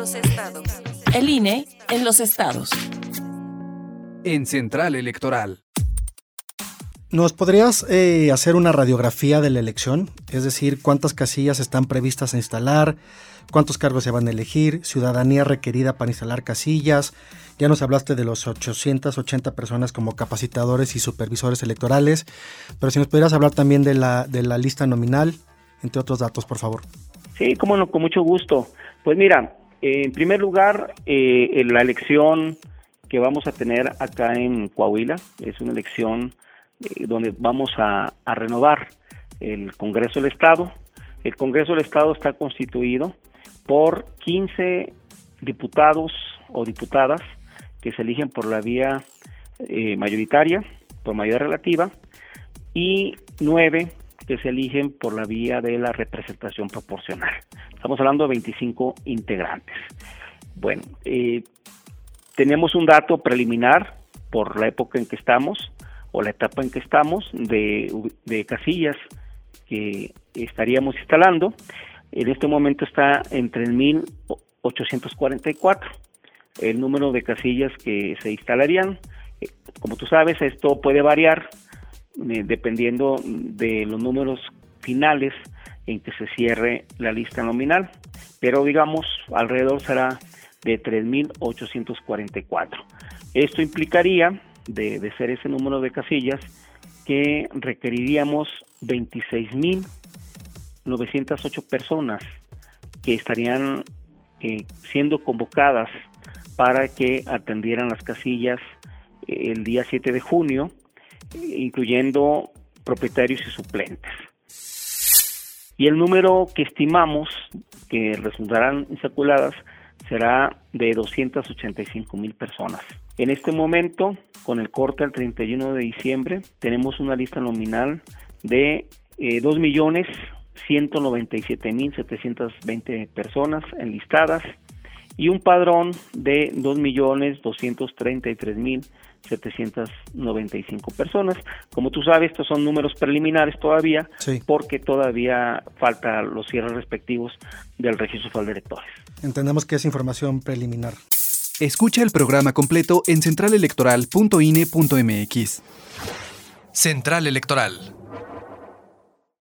los estados. El INE en los estados. En Central Electoral. ¿Nos podrías hacer una radiografía de la elección? Es decir, ¿cuántas casillas están previstas a instalar? ¿Cuántos cargos se van a elegir? ¿Ciudadanía requerida para instalar casillas? Ya nos hablaste de los 880 personas como capacitadores y supervisores electorales, pero si nos pudieras hablar también de la lista nominal, entre otros datos, por favor. Sí, cómo no, con mucho gusto. Pues mira, en primer lugar, la elección que vamos a tener acá en Coahuila es una elección donde vamos a renovar el Congreso del Estado. El Congreso del Estado está constituido por 15 diputados o diputadas que se eligen por la vía mayoritaria, por mayoría relativa, y 9 que se eligen por la vía de la representación proporcional. Estamos hablando de 25 integrantes. Bueno, tenemos un dato preliminar por la época en que estamos, o la etapa en que estamos, de casillas que estaríamos instalando. En este momento está entre 1,844 el número de casillas que se instalarían. Como tú sabes, esto puede variar dependiendo de los números finales en que se cierre la lista nominal, pero digamos alrededor será de 3,844. Esto implicaría, de ser ese número de casillas, que requeriríamos 26,908 personas que estarían siendo convocadas para que atendieran las casillas el día 7 de junio, incluyendo propietarios y suplentes. Y el número que estimamos que resultarán insaculadas será de 285,000 personas. En este momento, con el corte al 31 de diciembre, tenemos una lista nominal de 2,197,720 personas enlistadas y un padrón de 2,233,795 personas. Como tú sabes, estos son números preliminares todavía, sí, porque todavía falta los cierres respectivos del Registro Federal de Electores. Entendemos que es información preliminar. Escucha el programa completo en centralelectoral.ine.mx. Central Electoral.